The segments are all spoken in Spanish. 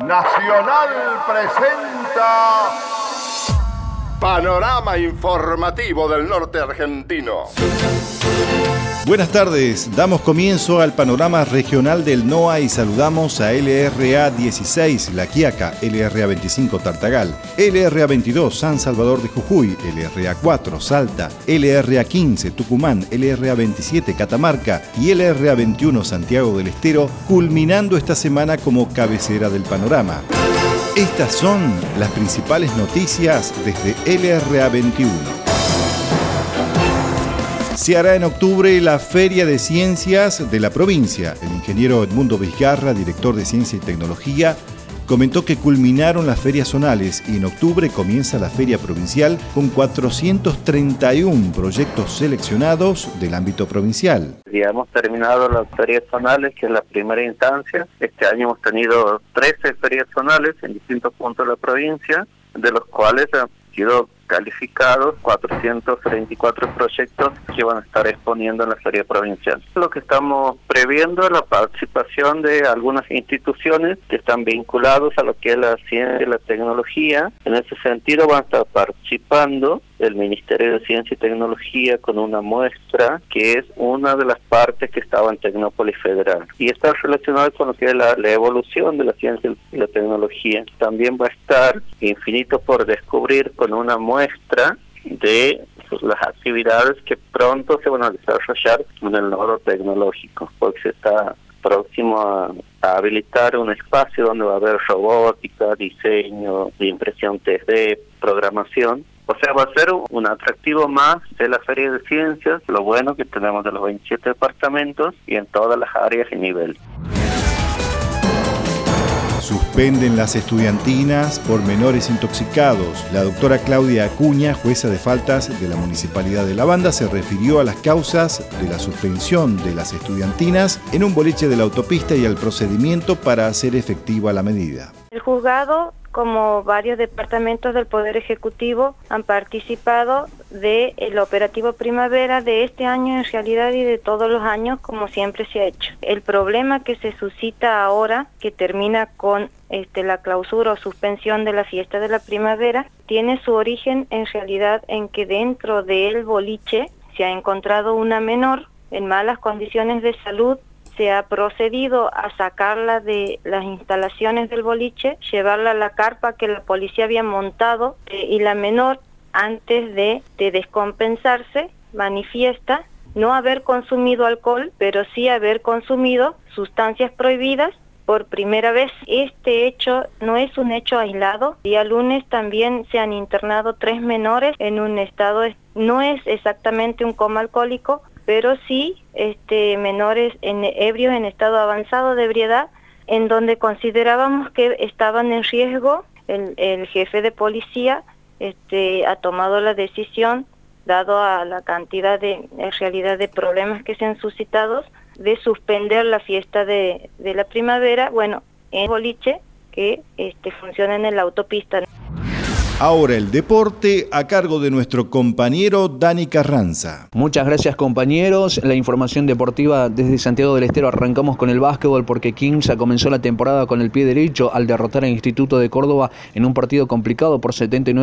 Nacional presenta Panorama Informativo del Norte Argentino. Buenas tardes, damos comienzo al panorama regional del NOA y saludamos a LRA 16 La Quiaca, LRA 25 Tartagal, LRA 22 San Salvador de Jujuy, LRA 4 Salta, LRA 15 Tucumán, LRA 27 Catamarca y LRA 21 Santiago del Estero, culminando esta semana como cabecera del panorama. Estas son las principales noticias desde LRA 21. Se hará en octubre la Feria de Ciencias de la provincia. El ingeniero Edmundo Vizgarra, director de Ciencia y Tecnología, comentó que culminaron las ferias zonales y en octubre comienza la Feria Provincial con 431 proyectos seleccionados del ámbito provincial. Ya hemos terminado las ferias zonales, que es la primera instancia. Este año hemos tenido 13 ferias zonales en distintos puntos de la provincia, de los cuales han sido calificados 434 proyectos que van a estar exponiendo en la feria provincial. Lo que estamos previendo es la participación de algunas instituciones que están vinculados a lo que es la ciencia y la tecnología. En ese sentido van a estar participando el Ministerio de Ciencia y Tecnología con una muestra que es una de las partes que estaba en Tecnópolis Federal y está relacionada con lo que es la evolución de la ciencia y la tecnología. También va a estar Infinito por Descubrir con una muestra de las actividades que pronto se van a desarrollar en el nodo tecnológico, porque se está próximo a habilitar un espacio donde va a haber robótica, diseño, impresión 3D, programación. O sea, va a ser un atractivo más de la Feria de Ciencias, lo bueno que tenemos de los 27 departamentos y en todas las áreas y niveles. Suspenden las estudiantinas por menores intoxicados. La doctora Claudia Acuña, jueza de faltas de la Municipalidad de La Banda, se refirió a las causas de la suspensión de las estudiantinas en un boliche de la autopista y al procedimiento para hacer efectiva la medida. El juzgado, como varios departamentos del Poder Ejecutivo, han participado del operativo Primavera de este año en realidad y de todos los años, como siempre se ha hecho. El problema que se suscita ahora, que termina con la clausura o suspensión de la fiesta de la primavera, tiene su origen en realidad en que dentro del boliche se ha encontrado una menor en malas condiciones de salud. Se ha procedido a sacarla de las instalaciones del boliche, llevarla a la carpa que la policía había montado y la menor, antes de descompensarse, manifiesta no haber consumido alcohol, pero sí haber consumido sustancias prohibidas por primera vez. Este hecho no es un hecho aislado. Día lunes también se han internado 3 menores en un estado, no es exactamente un coma alcohólico, pero sí menores ebrios en estado avanzado de ebriedad, en donde considerábamos que estaban en riesgo. El jefe de policía ha tomado la decisión, dado a la cantidad en realidad de problemas que se han suscitado, de suspender la fiesta de la primavera, en boliche que funciona en la autopista. Ahora el deporte a cargo de nuestro compañero Dani Carranza. Muchas gracias, compañeros. La información deportiva desde Santiago del Estero. Arrancamos con el básquetbol porque Quimsa comenzó la temporada con el pie derecho al derrotar al Instituto de Córdoba en un partido complicado por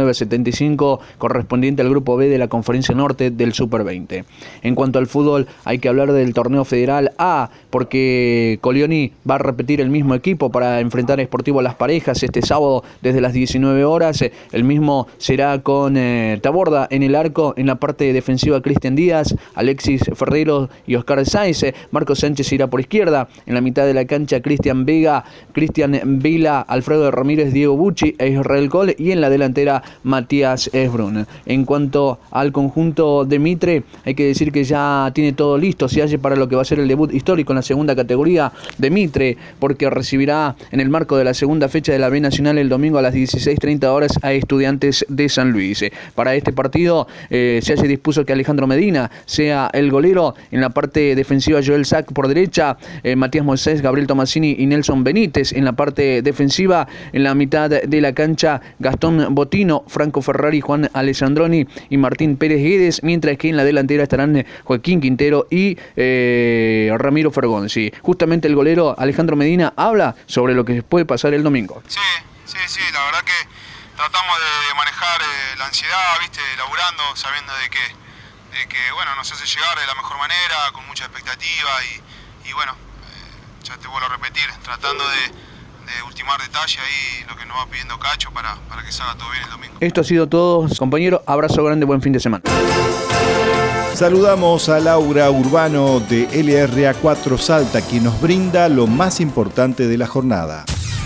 79-75 correspondiente al grupo B de la Conferencia Norte del Super 20. En cuanto al fútbol, hay que hablar del torneo federal A porque Colioni va a repetir el mismo equipo para enfrentar a Sportivo Las Parejas este sábado desde las 19 horas. El mismo será con Taborda en el arco, en la parte defensiva Cristian Díaz, Alexis Ferrero y Oscar Sáenz. Marcos Sánchez irá por izquierda, en la mitad de la cancha Cristian Vega, Cristian Vila, Alfredo Ramírez, Diego Bucci e Israel Cole, y en la delantera Matías Esbrun. En cuanto al conjunto de Mitre, hay que decir que ya tiene todo listo, se halle para lo que va a ser el debut histórico en la segunda categoría de Mitre, porque recibirá en el marco de la segunda fecha de la B Nacional el domingo a las 16:30 horas a Estudiantes Estudiantes de San Luis. Para este partido se haya dispuso que Alejandro Medina sea el golero. En la parte defensiva, Joel Sack por derecha, Matías Moisés, Gabriel Tomasini y Nelson Benítez. En la parte defensiva, en la mitad de la cancha, Gastón Botino, Franco Ferrari, Juan Alessandroni y Martín Pérez Guedes, mientras que en la delantera estarán Joaquín Quintero y Ramiro Fergonzi. Justamente el golero Alejandro Medina habla sobre lo que puede pasar el domingo. Sí, la verdad que tratamos de manejar la ansiedad, ¿viste? Laburando, sabiendo de que bueno, nos hace llegar de la mejor manera, con mucha expectativa y bueno, ya te vuelvo a repetir, tratando de ultimar detalle ahí lo que nos va pidiendo Cacho para que salga todo bien el domingo. Esto ha sido todo, compañero. Abrazo grande, buen fin de semana. Saludamos a Laura Urbano de LRA4 Salta, quien nos brinda lo más importante de la jornada.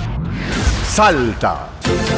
Salta.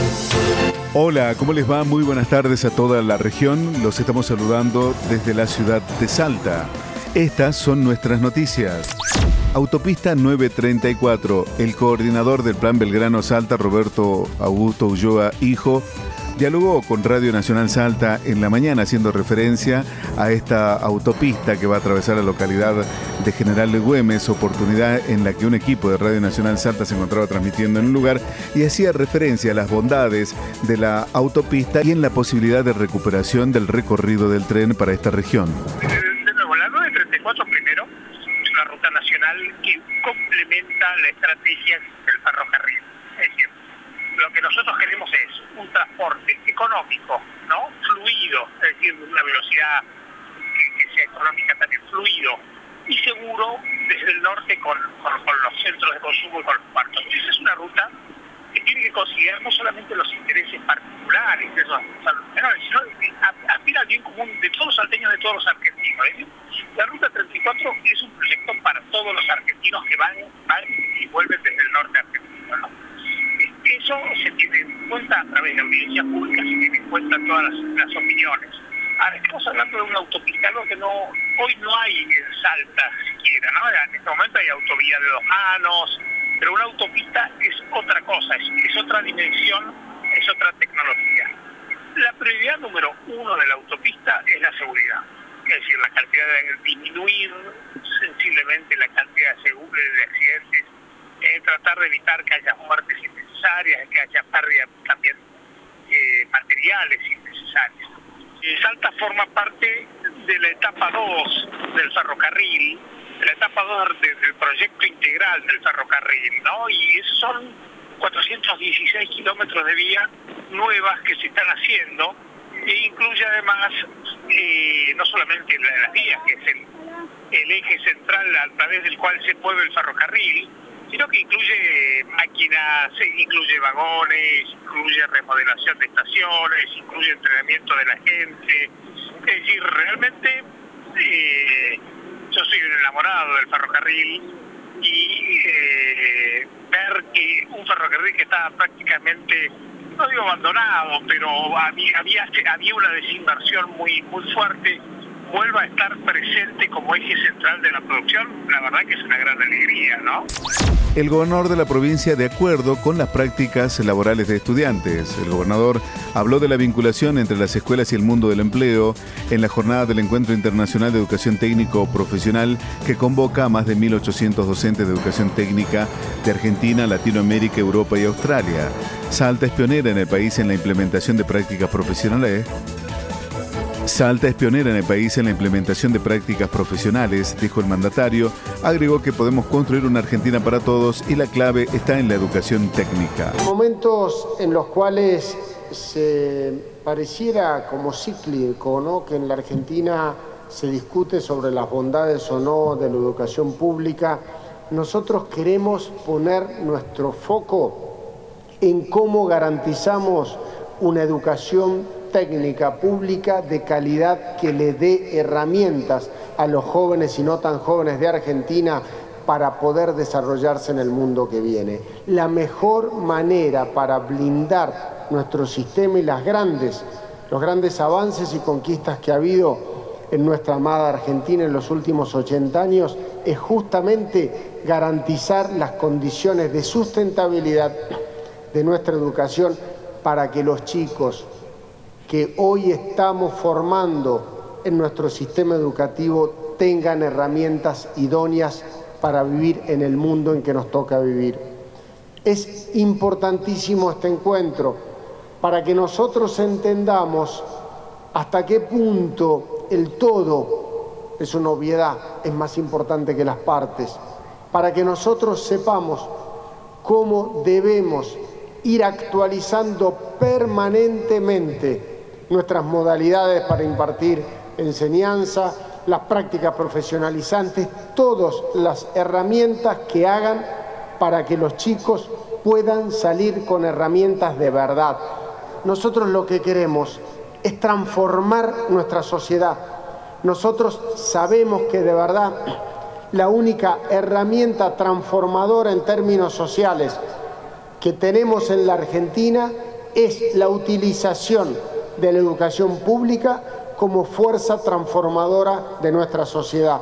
Hola, ¿cómo les va? Muy buenas tardes a toda la región. Los estamos saludando desde la ciudad de Salta. Estas son nuestras noticias. Autopista 934. El coordinador del Plan Belgrano Salta, Roberto Augusto Ulloa, hijo, dialogó con Radio Nacional Salta en la mañana haciendo referencia a esta autopista que va a atravesar la localidad de General de Güemes, oportunidad en la que un equipo de Radio Nacional Salta se encontraba transmitiendo en el lugar y hacía referencia a las bondades de la autopista y en la posibilidad de recuperación del recorrido del tren para esta región. De nuevo, la 934 primero es una ruta nacional que complementa la estrategia del ferrocarril. Es decir, lo que nosotros queremos es un transporte económico, ¿no? Fluido, es decir, una velocidad que sea económica también, fluido y seguro desde el norte con los centros de consumo y con los puertos. Esa es una ruta que tiene que considerar no solamente los intereses particulares de esos salteños, sino aspira al bien común de todos los salteños, de todos los argentinos. Es decir, la Ruta 34 es un proyecto para todos los argentinos que van y vuelven desde el norte argentino, ¿no? Eso se tiene en cuenta a través de audiencias públicas, se tiene en cuenta todas las opiniones. Ahora estamos hablando de una autopista, algo que hoy no hay en Salta siquiera, ¿no? En este momento hay autovía de 2 manos, pero una autopista es otra cosa, es otra dimensión, es otra tecnología. La prioridad número 1 de la autopista es la seguridad, es decir, la cantidad de disminuir sensiblemente la cantidad de accidentes, tratar de evitar que haya muertes innecesarias, que haya pérdidas también materiales innecesarias. Salta forma parte de la etapa 2 del ferrocarril, de la etapa 2 del proyecto integral del ferrocarril, ¿no? Y esos son 416 kilómetros de vía nuevas que se están haciendo e incluye además no solamente las vías, que es el eje central a través del cual se mueve el ferrocarril, sino que incluye máquinas, incluye vagones, incluye remodelación de estaciones, incluye entrenamiento de la gente. Es decir, realmente yo soy un enamorado del ferrocarril y ver que un ferrocarril que estaba prácticamente, no digo abandonado, pero había una desinversión muy fuerte, vuelva a estar presente como eje central de la producción, la verdad que es una gran alegría, ¿no? El gobernador de la provincia, de acuerdo con las prácticas laborales de estudiantes. El gobernador habló de la vinculación entre las escuelas y el mundo del empleo en la jornada del Encuentro Internacional de Educación Técnico Profesional que convoca a más de 1.800 docentes de educación técnica de Argentina, Latinoamérica, Europa y Australia. Salta es pionera en el país en la implementación de prácticas profesionales. Salta es pionera en el país en la implementación de prácticas profesionales, dijo el mandatario. Agregó que podemos construir una Argentina para todos y la clave está en la educación técnica. Momentos en los cuales se pareciera como cíclico, ¿no?, que en la Argentina se discute sobre las bondades o no de la educación pública, nosotros queremos poner nuestro foco en cómo garantizamos una educación técnica pública de calidad que le dé herramientas a los jóvenes y no tan jóvenes de Argentina para poder desarrollarse en el mundo que viene. La mejor manera para blindar nuestro sistema y los grandes avances y conquistas que ha habido en nuestra amada Argentina en los últimos 80 años es justamente garantizar las condiciones de sustentabilidad de nuestra educación para que los chicos que hoy estamos formando en nuestro sistema educativo tengan herramientas idóneas para vivir en el mundo en que nos toca vivir. Es importantísimo este encuentro para que nosotros entendamos hasta qué punto el todo es una obviedad, es más importante que las partes, para que nosotros sepamos cómo debemos ir actualizando permanentemente nuestras modalidades para impartir enseñanza, las prácticas profesionalizantes, todas las herramientas que hagan para que los chicos puedan salir con herramientas de verdad. Nosotros lo que queremos es transformar nuestra sociedad. Nosotros sabemos que de verdad la única herramienta transformadora en términos sociales que tenemos en la Argentina es la utilización de la educación pública como fuerza transformadora de nuestra sociedad.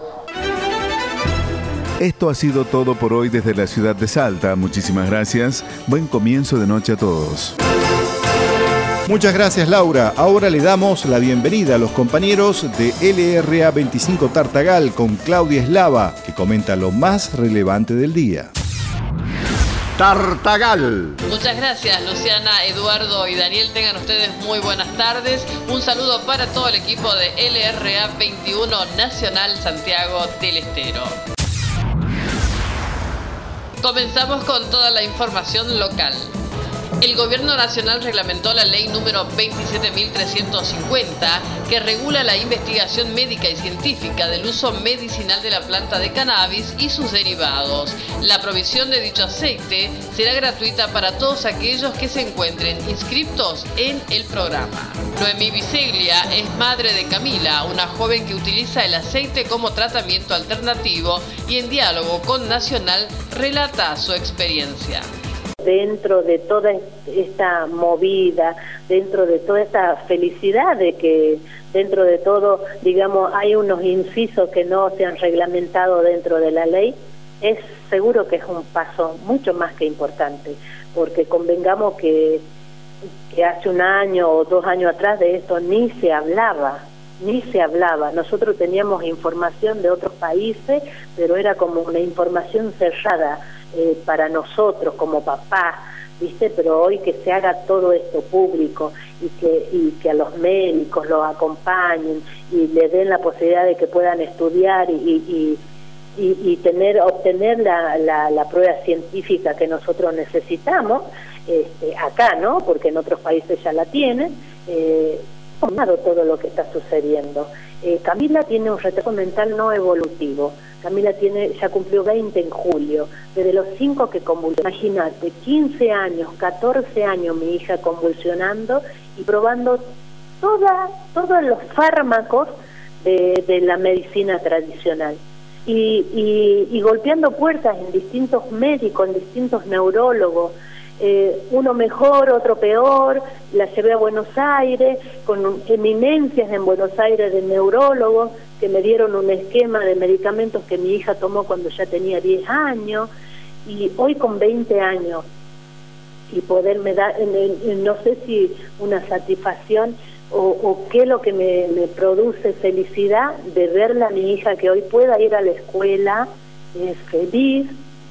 Esto ha sido todo por hoy desde la ciudad de Salta. Muchísimas gracias. Buen comienzo de noche a todos. Muchas gracias, Laura. Ahora le damos la bienvenida a los compañeros de LRA 25 Tartagal con Claudia Eslava, que comenta lo más relevante del día. Tartagal. Muchas gracias, Luciana, Eduardo y Daniel. Tengan ustedes muy buenas tardes. Un saludo para todo el equipo de LRA 21 Nacional Santiago del Estero. Comenzamos con toda la información local. El Gobierno Nacional reglamentó la ley número 27.350 que regula la investigación médica y científica del uso medicinal de la planta de cannabis y sus derivados. La provisión de dicho aceite será gratuita para todos aquellos que se encuentren inscriptos en el programa. Noemí Biseglia es madre de Camila, una joven que utiliza el aceite como tratamiento alternativo y en diálogo con Nacional relata su experiencia. Dentro de toda esta movida, dentro de toda esta felicidad de que dentro de todo, digamos, hay unos incisos que no se han reglamentado dentro de la ley, es seguro que es un paso mucho más que importante, porque convengamos que hace un año o 2 años atrás de esto ni se hablaba. Nosotros teníamos información de otros países, pero era como una información cerrada para nosotros como papás, ¿viste? Pero hoy que se haga todo esto público y que a los médicos los acompañen y les den la posibilidad de que puedan estudiar y obtener la prueba científica que nosotros necesitamos, acá, ¿no? Porque en otros países ya la tienen, todo lo que está sucediendo. Camila tiene un retraso mental no evolutivo. Camila ya cumplió 20 en julio. Desde los 5 que convulsionó, imagínate, 15 años, 14 años mi hija convulsionando y probando todos los fármacos de la medicina tradicional. Y golpeando puertas en distintos médicos, en distintos neurólogos, uno mejor, otro peor. La llevé a Buenos Aires con eminencias en Buenos Aires de neurólogos que me dieron un esquema de medicamentos que mi hija tomó cuando ya tenía 10 años y hoy con 20 años y poderme dar, no sé si una satisfacción o qué es lo que me produce felicidad de verla a mi hija que hoy pueda ir a la escuela feliz,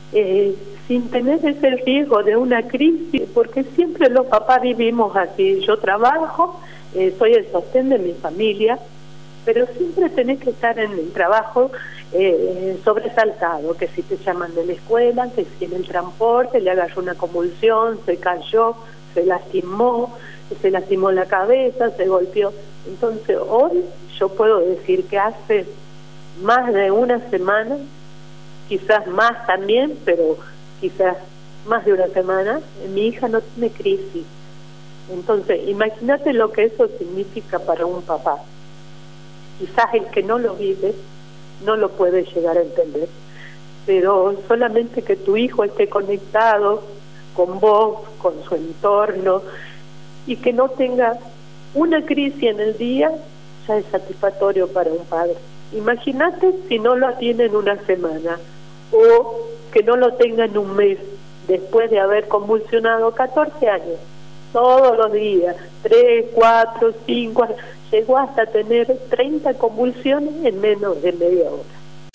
sin tener ese riesgo de una crisis, porque siempre los papás vivimos así. Yo trabajo, soy el sostén de mi familia, pero siempre tenés que estar en el trabajo sobresaltado, que si te llaman de la escuela, que si en el transporte le agarró una convulsión, se cayó, se lastimó la cabeza, se golpeó. Entonces hoy yo puedo decir que hace más de una semana, quizás más también, pero quizás más de una semana, mi hija no tiene crisis. Entonces, imagínate lo que eso significa para un papá. Quizás el que no lo vive no lo puede llegar a entender, pero solamente que tu hijo esté conectado con vos, con su entorno, y que no tenga una crisis en el día, ya es satisfactorio para un padre. Imagínate si no lo tiene en una semana, o que no lo tenga en un mes, después de haber convulsionado 14 años. todos los días, 3, 4, 5, llegó hasta tener 30 convulsiones en menos de media hora.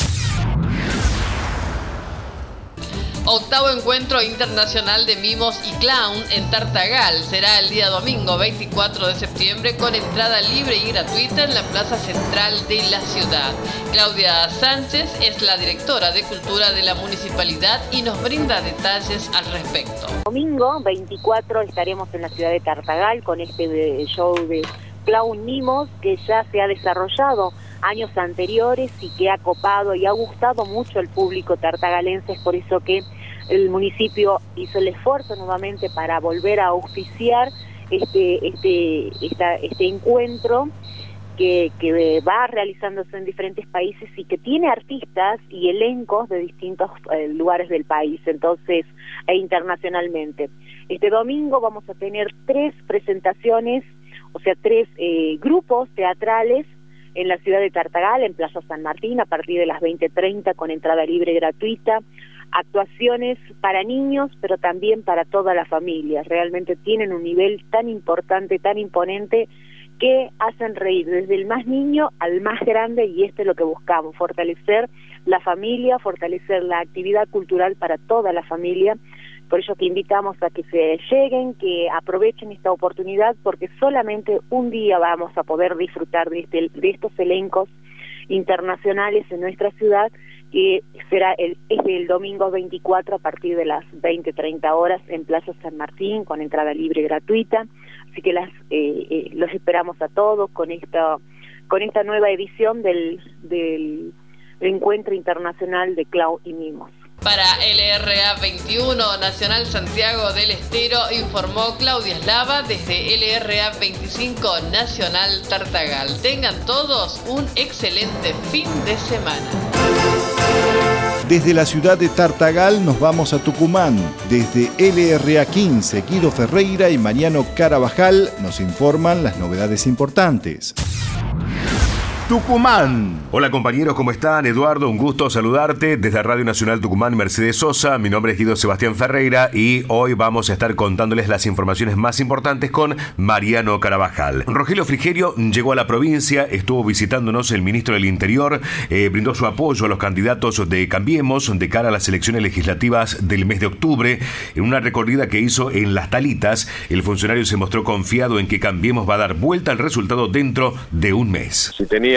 Octavo Encuentro Internacional de Mimos y Clown en Tartagal será el día domingo 24 de septiembre con entrada libre y gratuita en la plaza central de la ciudad. Claudia Sánchez es la directora de Cultura de la Municipalidad y nos brinda detalles al respecto. Domingo 24 estaremos en la ciudad de Tartagal con este show de Clown Mimos que ya se ha desarrollado años anteriores y que ha copado y ha gustado mucho al público tartagalense. Es por eso que el municipio hizo el esfuerzo nuevamente para volver a auspiciar este encuentro que va realizándose en diferentes países y que tiene artistas y elencos de distintos lugares del país, entonces, e internacionalmente. Este domingo vamos a tener 3 presentaciones, o sea, 3 grupos teatrales en la ciudad de Tartagal, en Plaza San Martín, a partir de las 20:30 con entrada libre y gratuita. Actuaciones para niños, pero también para toda la familia. Realmente tienen un nivel tan importante, tan imponente, que hacen reír desde el más niño al más grande, y esto es lo que buscamos, fortalecer la familia, fortalecer la actividad cultural para toda la familia. Por eso que invitamos a que se lleguen, que aprovechen esta oportunidad, porque solamente un día vamos a poder disfrutar de estos elencos internacionales en nuestra ciudad, que será el domingo 24 a partir de las 20:30 horas en Plaza San Martín con entrada libre y gratuita. Así que los esperamos a todos con esta nueva edición del Encuentro Internacional de Clown y Mimos. Para LRA 21 Nacional Santiago del Estero, informó Claudia Eslava desde LRA 25 Nacional Tartagal. Tengan todos un excelente fin de semana. Desde la ciudad de Tartagal nos vamos a Tucumán. Desde LRA 15, Guido Ferreira y Mariano Carabajal nos informan las novedades importantes. Tucumán. Hola compañeros, ¿cómo están? Eduardo, un gusto saludarte desde Radio Nacional Tucumán Mercedes Sosa. Mi nombre es Guido Sebastián Ferreira y hoy vamos a estar contándoles las informaciones más importantes con Mariano Carabajal. Rogelio Frigerio llegó a la provincia, estuvo visitándonos el ministro del Interior, brindó su apoyo a los candidatos de Cambiemos de cara a las elecciones legislativas del mes de octubre. En una recorrida que hizo en Las Talitas, el funcionario se mostró confiado en que Cambiemos va a dar vuelta al resultado dentro de un mes. Si tenía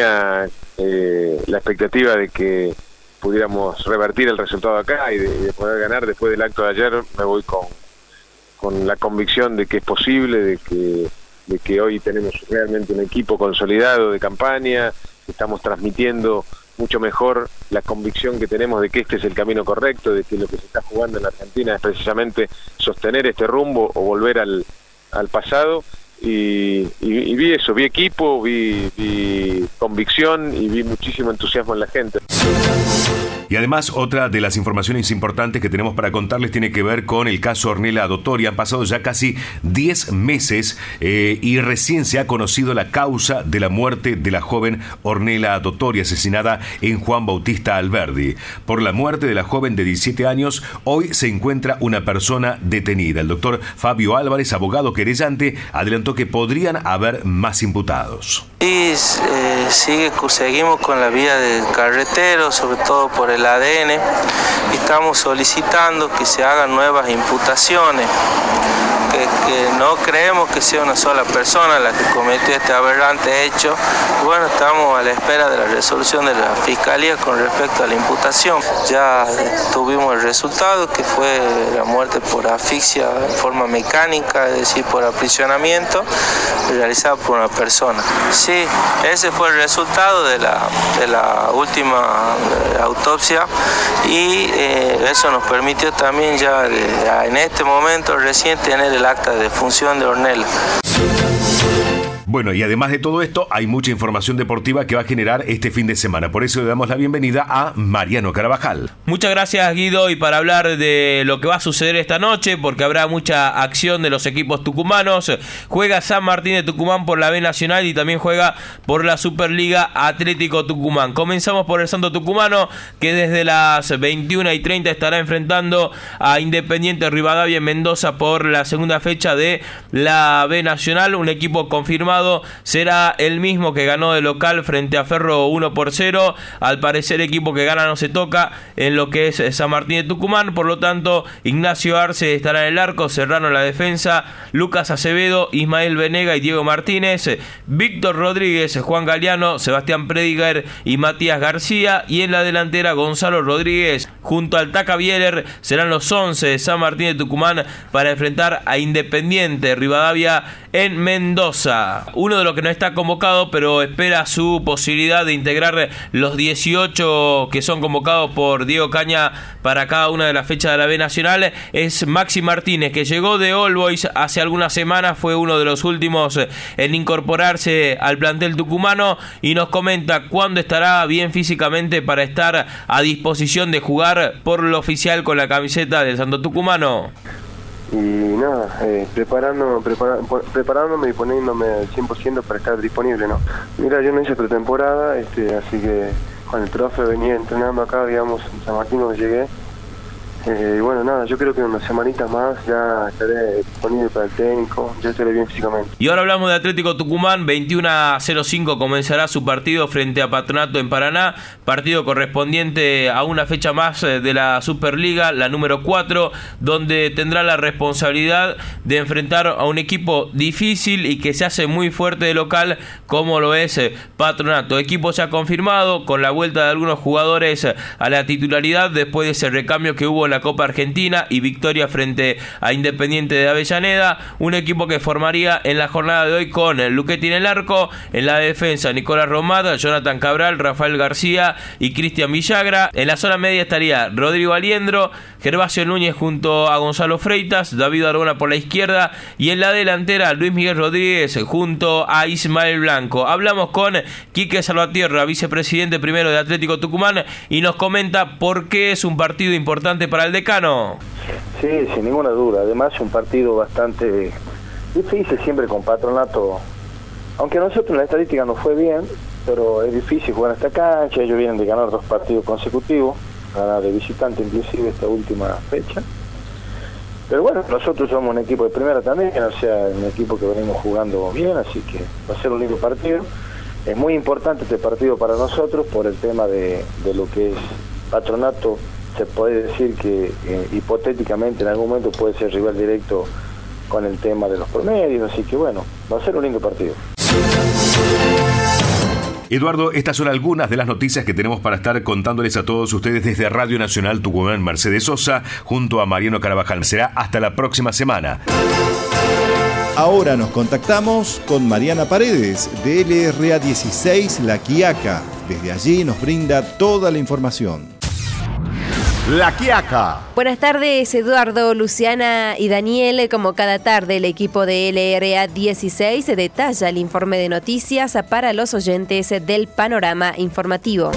la expectativa de que pudiéramos revertir el resultado acá y de poder ganar después del acto de ayer, me voy con la convicción de que es posible, de que hoy tenemos realmente un equipo consolidado de campaña, estamos transmitiendo mucho mejor la convicción que tenemos de que este es el camino correcto, de que lo que se está jugando en la Argentina es precisamente sostener este rumbo o volver al pasado. Y vi eso, vi equipo, vi convicción y vi muchísimo entusiasmo en la gente. Y además, otra de las informaciones importantes que tenemos para contarles tiene que ver con el caso Ornella Dottori. Han pasado ya casi 10 meses y recién se ha conocido la causa de la muerte de la joven Ornella Dottori, asesinada en Juan Bautista Alberdi. Por la muerte de la joven de 17 años, hoy se encuentra una persona detenida. El doctor Fabio Álvarez, abogado querellante, adelantó que podrían haber más imputados. Y seguimos con la vía del carretero, sobre todo por el ADN, y estamos solicitando que se hagan nuevas imputaciones, que no creemos que sea una sola persona la que cometió este aberrante hecho. Bueno, estamos a la espera de la resolución de la Fiscalía con respecto a la imputación. Ya tuvimos el resultado, que fue la muerte por asfixia en forma mecánica, es decir, por aprisionamiento, realizada por una persona. Sí, ese fue el resultado de la última autopsia, y eso nos permitió también ya en este momento recién tener el acta de defunción de Ornella. Bueno, y además de todo esto, hay mucha información deportiva que va a generar este fin de semana. Por eso le damos la bienvenida a Mariano Carabajal. Muchas gracias, Guido, y para hablar de lo que va a suceder esta noche, porque habrá mucha acción de los equipos tucumanos. Juega San Martín de Tucumán por la B Nacional y también juega por la Superliga Atlético Tucumán. Comenzamos por el Santo Tucumano, que desde las 21:30 estará enfrentando a Independiente Rivadavia en Mendoza por la segunda fecha de la B Nacional. Un equipo confirmado será el mismo que ganó de local frente a Ferro 1-0. Al parecer, equipo que gana no se toca en lo que es San Martín de Tucumán. Por lo tanto, Ignacio Arce estará en el arco, Serrano en la defensa, Lucas Acevedo, Ismael Venega y Diego Martínez, Víctor Rodríguez, Juan Galeano, Sebastián Prediger y Matías García, y en la delantera Gonzalo Rodríguez junto al Taca Bieler serán los 11 de San Martín de Tucumán para enfrentar a Independiente Rivadavia en Mendoza. Uno de los que no está convocado, pero espera su posibilidad de integrar los 18 que son convocados por Diego Caña para cada una de las fechas de la B Nacional, es Maxi Martínez, que llegó de All Boys hace algunas semanas, fue uno de los últimos en incorporarse al plantel tucumano, y nos comenta cuándo estará bien físicamente para estar a disposición de jugar por lo oficial con la camiseta del Santo Tucumano. Y nada, preparándome y poniéndome al 100% para estar disponible, ¿no? Mira, yo no hice pretemporada, así que con el profe venía entrenando acá, digamos, en San Martín donde llegué. Y bueno, nada, yo creo que en unas semanitas más ya estaré disponible para el técnico, ya estaré bien físicamente. Y ahora hablamos de Atlético Tucumán. 21:05 comenzará su partido frente a Patronato en Paraná, partido correspondiente a una fecha más de la Superliga, la número 4, donde tendrá la responsabilidad de enfrentar a un equipo difícil y que se hace muy fuerte de local, como lo es Patronato. Equipo ya confirmado, con la vuelta de algunos jugadores a la titularidad después de ese recambio que hubo en la Copa Argentina y victoria frente a Independiente de Avellaneda. Un equipo que formaría en la jornada de hoy con Luchetti en el arco, en la defensa Nicolás Romada, Jonathan Cabral, Rafael García y Cristian Villagra. En la zona media estaría Rodrigo Aliendro, Gervasio Núñez junto a Gonzalo Freitas, David Arbona por la izquierda, y en la delantera Luis Miguel Rodríguez junto a Ismael Blanco. Hablamos con Quique Salvatierra, vicepresidente primero de Atlético Tucumán, y nos comenta por qué es un partido importante para el decano. Sí, sin ninguna duda. Además, es un partido bastante difícil siempre con Patronato. Aunque a nosotros en la estadística nos fue bien, pero es difícil jugar en esta cancha. Ellos vienen de ganar 2 partidos consecutivos, ganar de visitante inclusive esta última fecha. Pero bueno, nosotros somos un equipo de primera también, o sea, un equipo que venimos jugando bien, así que va a ser un lindo partido. Es muy importante este partido para nosotros por el tema de lo que es Patronato. Se puede decir que hipotéticamente en algún momento puede ser rival directo con el tema de los promedios, así que bueno, va a ser un lindo partido. Eduardo, estas son algunas de las noticias que tenemos para estar contándoles a todos ustedes desde Radio Nacional Tucumán. Mercedes Sosa junto a Mariano Carabajal. Será hasta la próxima semana. Ahora nos contactamos con Mariana Paredes de LRA 16 La Quiaca. Desde allí nos brinda toda la información. La Quiaca. Buenas tardes, Eduardo, Luciana y Daniel. Como cada tarde, el equipo de LRA 16 detalla el informe de noticias para los oyentes del Panorama Informativo.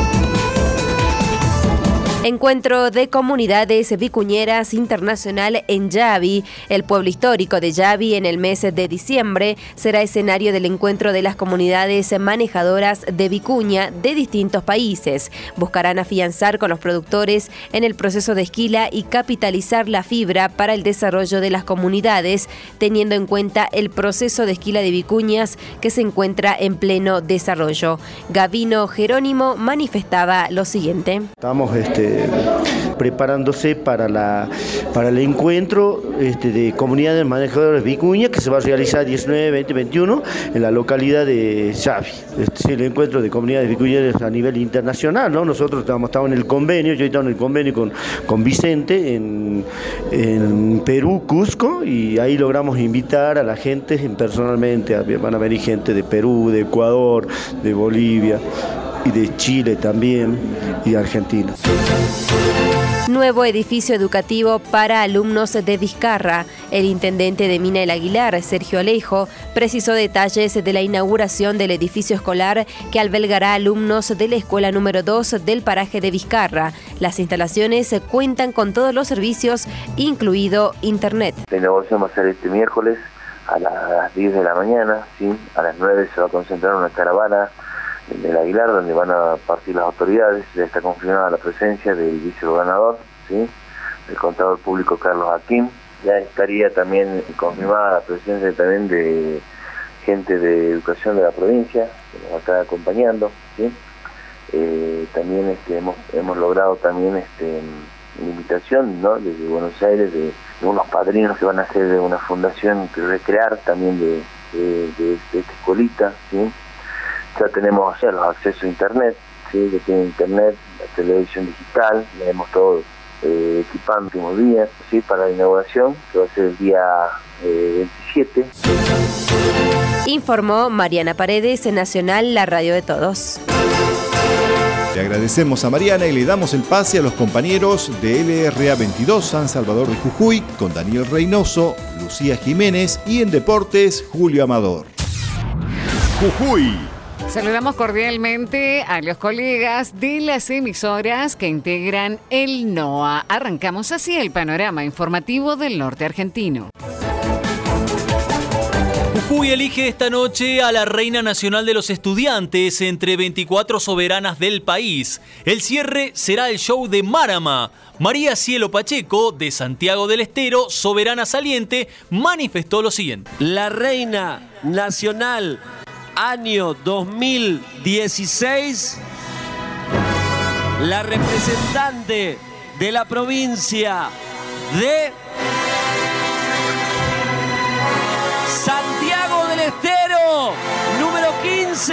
Encuentro de Comunidades Vicuñeras Internacional en Yavi. El pueblo histórico de Yavi en el mes de diciembre será escenario del encuentro de las comunidades manejadoras de vicuña de distintos países. Buscarán afianzar con los productores en el proceso de esquila y capitalizar la fibra para el desarrollo de las comunidades, teniendo en cuenta el proceso de esquila de vicuñas que se encuentra en pleno desarrollo. Gavino Jerónimo manifestaba lo siguiente. Estamos preparándose para el encuentro de comunidades manejadoras vicuña que se va a realizar 19, 20, 21 en la localidad de Yavi. Es el encuentro de comunidades vicuñeras a nivel internacional, ¿no? Nosotros estamos en el convenio, yo he estado en el convenio con Vicente en Perú, Cusco, y ahí logramos invitar a la gente personalmente. Van a venir gente de Perú, de Ecuador, de Bolivia y de Chile también, y de Argentina. Nuevo edificio educativo para alumnos de Vizcarra. El intendente de Mina El Aguilar, Sergio Alejo, precisó detalles de la inauguración del edificio escolar que albergará alumnos de la escuela número 2 del paraje de Vizcarra. Las instalaciones cuentan con todos los servicios, incluido internet. La inauguración va a ser este miércoles a las 10 de la mañana, ¿sí? A las 9 se va a concentrar una caravana del Aguilar, donde van a partir las autoridades. Ya está confirmada la presencia del vicegobernador, ¿sí? Del contador público Carlos Aquín. Ya estaría también confirmada la presencia también de gente de educación de la provincia, que nos va a estar acompañando, ¿sí? También hemos logrado también una invitación, ¿no?, desde Buenos Aires, de unos padrinos que van a hacer de una fundación que recrear también de esta escuelita, ¿sí? Ya tenemos los accesos a internet, ¿sí? Que tiene internet, la televisión digital, tenemos todo equipado el último día, ¿sí? Para la inauguración, que va a ser el día 27. Informó Mariana Paredes, en Nacional, la radio de todos. Le agradecemos a Mariana y le damos el pase a los compañeros de LRA 22 San Salvador de Jujuy, con Daniel Reynoso, Lucía Jiménez y en Deportes, Julio Amador. Jujuy. Saludamos cordialmente a los colegas de las emisoras que integran el NOA. Arrancamos así el panorama informativo del norte argentino. Jujuy elige esta noche a la Reina Nacional de los Estudiantes entre 24 soberanas del país. El cierre será el show de Marama. María Cielo Pacheco, de Santiago del Estero, soberana saliente, manifestó lo siguiente. La Reina Nacional año 2016, la representante de la provincia de Santiago del Estero, número 15.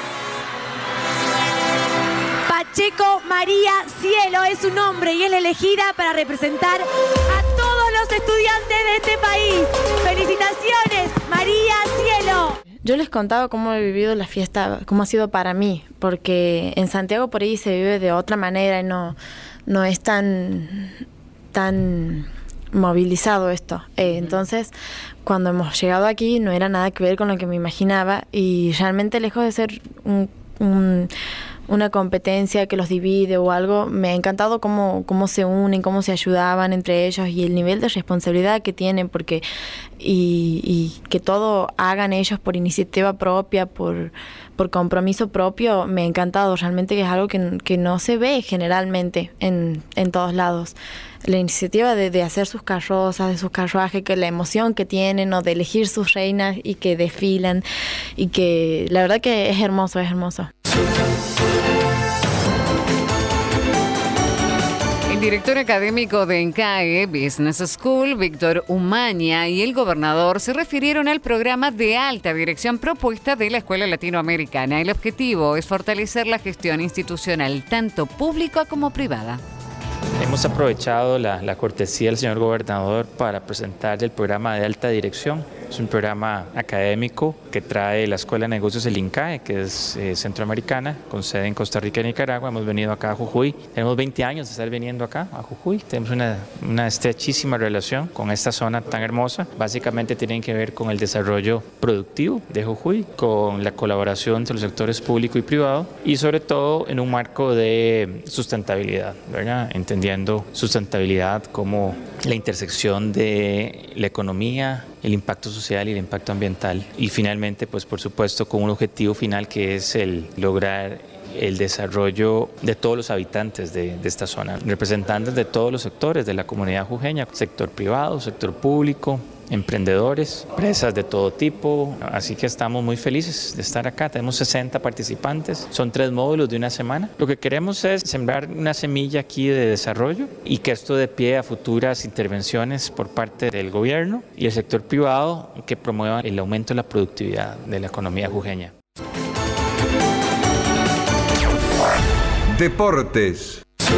Pacheco María Cielo es su nombre y es la elegida para representar a todos los estudiantes de este país. ¡Felicitaciones, María Cielo! Yo les contaba cómo he vivido la fiesta, cómo ha sido para mí, porque en Santiago por ahí se vive de otra manera y no es tan movilizado esto. Entonces, cuando hemos llegado aquí no era nada que ver con lo que me imaginaba y realmente lejos de ser una competencia que los divide o algo, me ha encantado cómo se unen, cómo se ayudaban entre ellos y el nivel de responsabilidad que tienen, porque y que todo hagan ellos por iniciativa propia, por compromiso propio, me ha encantado. Realmente que es algo que no se ve generalmente en todos lados. La iniciativa de hacer sus carrozas, de sus carruajes, que la emoción que tienen, o de elegir sus reinas y que desfilan, y que la verdad que es hermoso, es hermoso. El director académico de ENCAE Business School, Víctor Umaña, y el gobernador se refirieron al programa de alta dirección propuesta de la Escuela Latinoamericana. El objetivo es fortalecer la gestión institucional, tanto pública como privada. Hemos aprovechado la cortesía del señor gobernador para presentar el programa de alta dirección. Es un programa académico que trae la Escuela de Negocios del INCAE, que es centroamericana, con sede en Costa Rica y Nicaragua. Hemos venido acá a Jujuy. Tenemos 20 años de estar viniendo acá a Jujuy. Tenemos una estrechísima relación con esta zona tan hermosa. Básicamente tienen que ver con el desarrollo productivo de Jujuy, con la colaboración entre los sectores público y privado y sobre todo en un marco de sustentabilidad, ¿verdad? Entendiendo sustentabilidad como la intersección de la economía, el impacto social y el impacto ambiental. Y finalmente, pues por supuesto, con un objetivo final que es el lograr el desarrollo de todos los habitantes de esta zona, representantes de todos los sectores de la comunidad jujeña, sector privado, sector público, emprendedores, empresas de todo tipo, así que estamos muy felices de estar acá. Tenemos 60 participantes, son 3 módulos de una semana. Lo que queremos es sembrar una semilla aquí de desarrollo y que esto dé pie a futuras intervenciones por parte del gobierno y el sector privado que promuevan el aumento de la productividad de la economía jujeña. Deportes.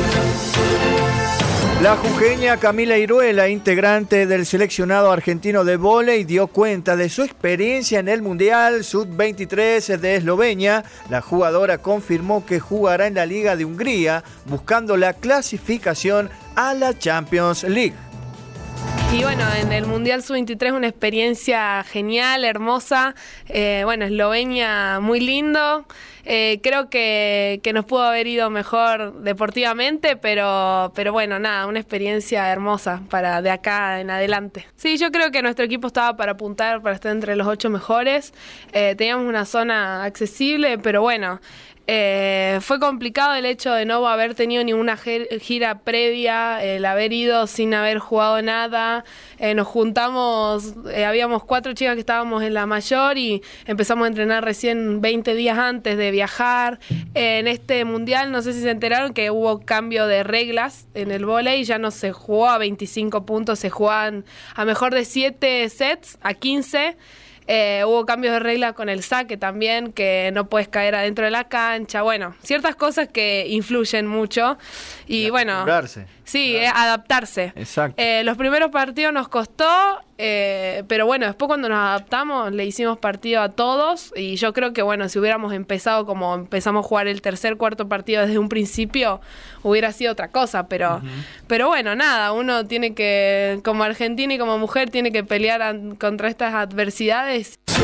La jujeña Camila Iruela, integrante del seleccionado argentino de vóley, dio cuenta de su experiencia en el Mundial Sub-23 de Eslovenia. La jugadora confirmó que jugará en la Liga de Hungría, buscando la clasificación a la Champions League. Y bueno, en el Mundial Sub-23 una experiencia genial, hermosa. Eslovenia muy lindo. Creo que nos pudo haber ido mejor deportivamente, pero bueno, nada, una experiencia hermosa para de acá en adelante. Sí, yo creo que nuestro equipo estaba para apuntar, para estar entre los 8 mejores. Teníamos una zona accesible, pero bueno, fue complicado el hecho de no haber tenido ninguna gira previa, el haber ido sin haber jugado nada. Nos juntamos, habíamos 4 chicas que estábamos en la mayor y empezamos a entrenar recién 20 días antes de viajar. En este mundial, no sé si se enteraron que hubo cambio de reglas en el vóley, ya no se jugó a 25 puntos, se jugaban a mejor de 7 sets, a 15. Hubo cambios de regla con el saque también, que no puedes caer adentro de la cancha. Bueno, ciertas cosas que influyen mucho. Y bueno, sí, adaptarse. Exacto. Los primeros partidos nos costó, pero bueno, después cuando nos adaptamos le hicimos partido a todos. Y yo creo que bueno, si hubiéramos empezado como empezamos a jugar el tercer, cuarto partido desde un principio, hubiera sido otra cosa. Pero bueno, nada, uno tiene que, como argentina y como mujer, tiene que pelear contra estas adversidades.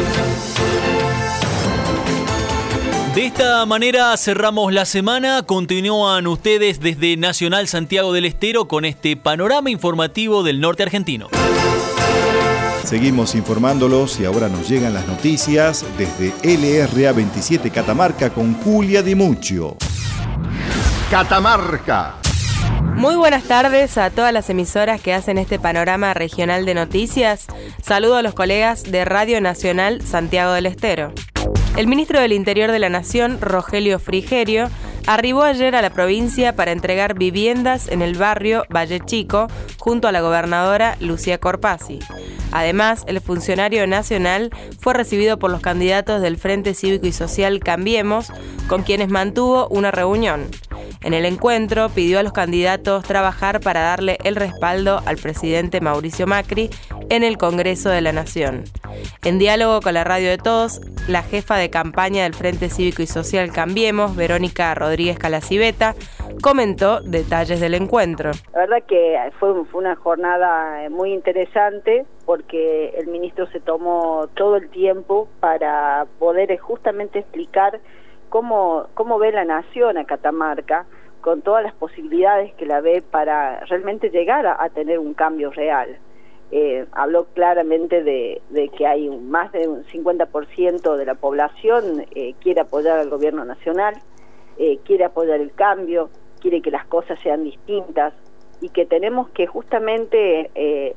De esta manera cerramos la semana. Continúan ustedes desde Nacional Santiago del Estero con este panorama informativo del norte argentino. Seguimos informándolos y ahora nos llegan las noticias desde LRA 27 Catamarca con Julia Di Muccio. Catamarca. Muy buenas tardes a todas las emisoras que hacen este panorama regional de noticias. Saludo a los colegas de Radio Nacional Santiago del Estero. El ministro del Interior de la Nación, Rogelio Frigerio, arribó ayer a la provincia para entregar viviendas en el barrio Valle Chico junto a la gobernadora Lucía Corpasi. Además, el funcionario nacional fue recibido por los candidatos del Frente Cívico y Social Cambiemos, con quienes mantuvo una reunión. En el encuentro pidió a los candidatos trabajar para darle el respaldo al presidente Mauricio Macri en el Congreso de la Nación. En diálogo con la Radio de Todos, la jefa de campaña del Frente Cívico y Social Cambiemos, Verónica Rodríguez Calacibeta, comentó detalles del encuentro. La verdad que fue una jornada muy interesante porque el ministro se tomó todo el tiempo para poder justamente explicar cómo ve la nación a Catamarca, con todas las posibilidades que la ve para realmente llegar a tener un cambio real. Habló claramente de que hay más de un 50% de la población quiere apoyar al gobierno nacional, quiere apoyar el cambio, quiere que las cosas sean distintas y que tenemos que justamente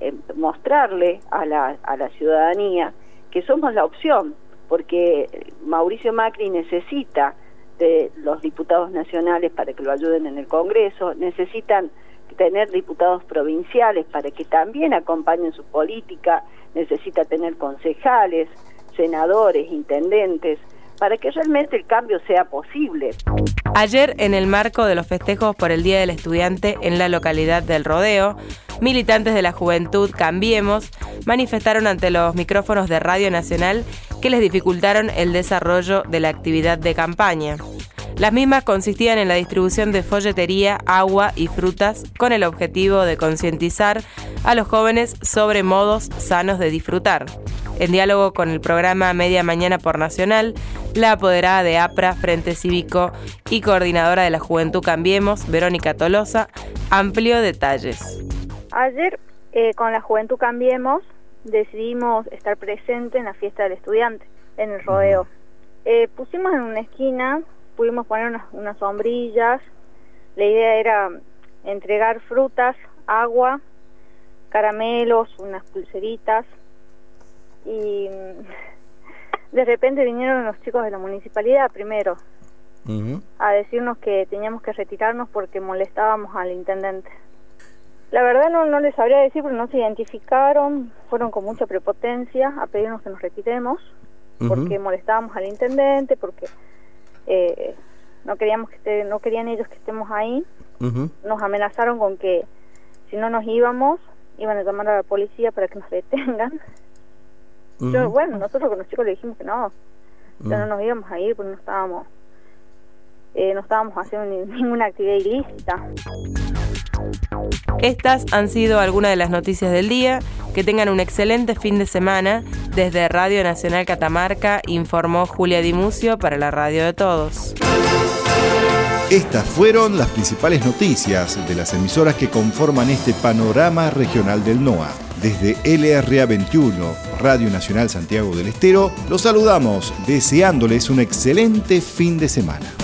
mostrarle a la ciudadanía que somos la opción, porque Mauricio Macri necesita de los diputados nacionales para que lo ayuden en el Congreso, necesitan tener diputados provinciales para que también acompañen su política, necesita tener concejales, senadores, intendentes, para que realmente el cambio sea posible. Ayer, en el marco de los festejos por el Día del Estudiante en la localidad del Rodeo, militantes de la Juventud Cambiemos manifestaron ante los micrófonos de Radio Nacional que les dificultaron el desarrollo de la actividad de campaña. Las mismas consistían en la distribución de folletería, agua y frutas con el objetivo de concientizar a los jóvenes sobre modos sanos de disfrutar. En diálogo con el programa Media Mañana por Nacional, la apoderada de APRA, Frente Cívico y coordinadora de la Juventud Cambiemos, Verónica Tolosa, amplió detalles. Ayer, con la Juventud Cambiemos, decidimos estar presentes en la fiesta del estudiante, en el rodeo. Pusimos en una esquina, pudimos poner unas sombrillas. La idea era entregar frutas, agua, caramelos, unas pulseritas. Y de repente vinieron los chicos de la municipalidad primero a decirnos que teníamos que retirarnos porque molestábamos al intendente. La verdad no les sabría decir porque no se identificaron, fueron con mucha prepotencia a pedirnos que nos retiremos porque molestábamos al intendente, porque no querían ellos que estemos ahí. Nos amenazaron con que si no nos íbamos iban a llamar a la policía para que nos detengan. Yo, bueno, nosotros con los chicos le dijimos que no, ya no nos íbamos a ir porque no estábamos haciendo ninguna actividad ilícita. Estas han sido algunas de las noticias del día. Que tengan un excelente fin de semana. Desde Radio Nacional Catamarca informó Julia Di Mucio para la Radio de Todos. Estas fueron las principales noticias de las emisoras que conforman este panorama regional del NOA. Desde LRA 21, Radio Nacional Santiago del Estero, los saludamos deseándoles un excelente fin de semana.